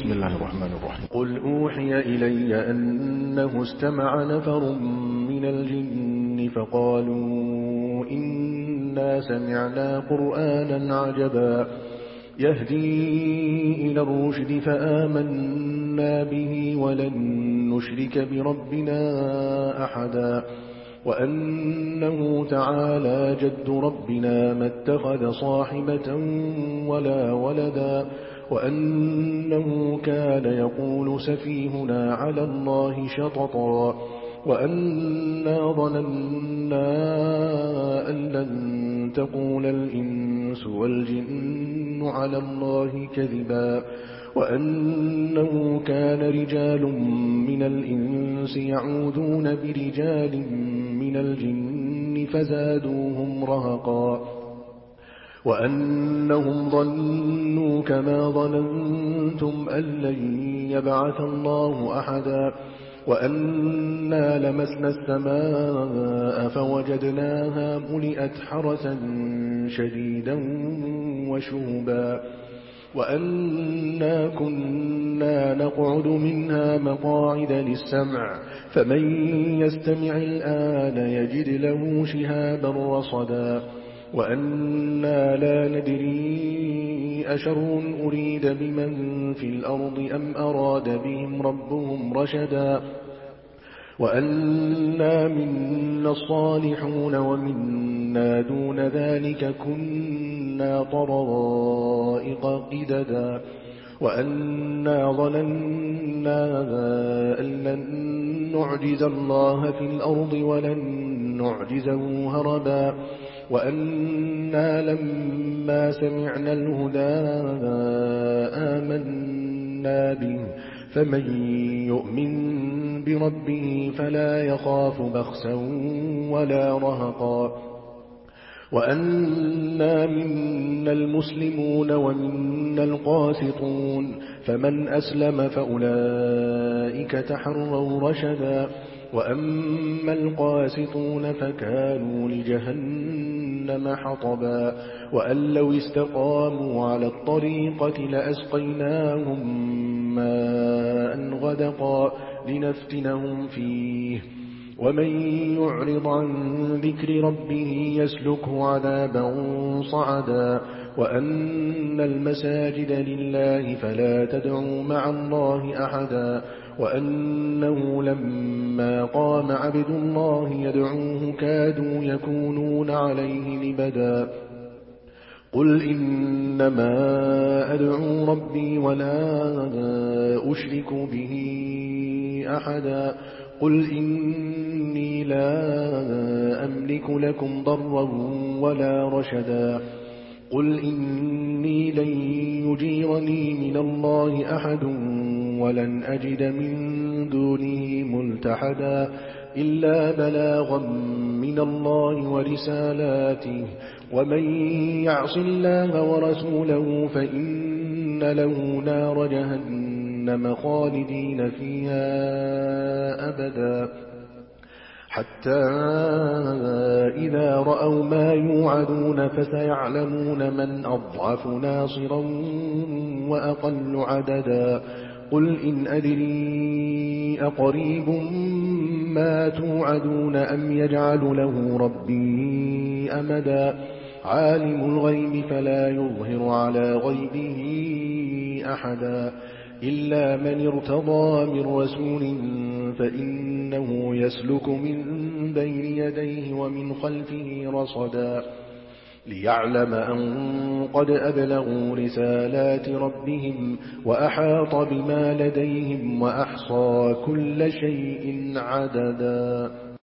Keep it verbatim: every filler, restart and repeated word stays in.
بسم الله الرحمن الرحيم. قل أوحي إلي أنه استمع نفر من الجن فقالوا إنا سمعنا قرآنا عجبا يهدي إلى الرشد فآمنا به ولن نشرك بربنا أحدا وأنه تعالى جد ربنا ما اتخذ صاحبة ولا ولدا وأنه كان يقول سفيهنا على الله شططا وأنا ظننا أن لن تقول الإنس والجن على الله كذبا وأنه كان رجال من الإنس يعوذون برجال من الجن فزادوهم رهقا وأنهم ظنوا كما ظننتم أن لن يبعث الله أحدا وأنا لمسنا السماء فوجدناها ملئت حرسا شديدا وشهبا وأنا كنا نقعد منها مقاعد للسمع فمن يستمع الآن يجد له شهابا رصدا وأنا لا ندري أشر أريد بمن في الأرض أم أراد بهم ربهم رشدا وأنا منا الصالحون ومنا دون ذلك كنا طرائق قددا وأنا ظننا أن لن نعجز الله في الأرض ولن نعجزه هربا وأنا لما سمعنا الهدى آمنا به فمن يؤمن بربه فلا يخاف بخسا ولا رهقا وأنا منا المسلمون ومنا القاسطون فمن أسلم فأولئك تحروا رشدا وأما القاسطون فكانوا لجهنم حطبا وأن لو استقاموا على الطريقة لأسقيناهم ماء غدقا لنفتنهم فيه ومن يعرض عن ذكر ربه يسلكه عذابا صعدا وأن المساجد لله فلا تدعوا مع الله أحدا وأنه لما قام عبد الله يدعوه كادوا يكونون عليه لبدا قل إنما أدعو ربي ولا أشرك به أحدا قل إني لا أملك لكم ضرا ولا رشدا قل إني لن يجيرني من الله أحد ولن أجد من دونه ملتحدا إلا بلاغا من الله ورسالاته ومن يعص الله ورسوله فإن له نار جهنم خالدين فيها أبدا حتى إذا رأوا ما يوعدون فسيعلمون من أضعف ناصرا وأقل عددا قل إن أدري أقريب ما توعدون أم يجعل له ربي أمدا عالم الغيب فلا يظهر على غيبه أحدا إلا من ارتضى من رسول فإنه يسلك من بين يديه ومن خلفه رصدا ليعلم أن قد أبلغوا رسالات ربهم وأحاط بما لديهم وأحصى كل شيء عددا.